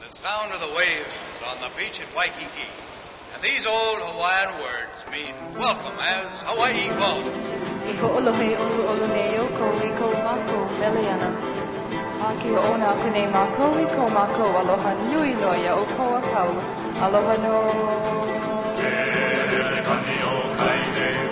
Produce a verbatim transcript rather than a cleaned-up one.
The sound of the waves on the beach at Waikiki. And these old Hawaiian words mean welcome as Hawaii calls. I ho'olohe olu oluneo ko e ko mako meleana. Aki ho'ona kune mako e ko mako aloha nui loia o koa pau. Aloha no. E kani o kaine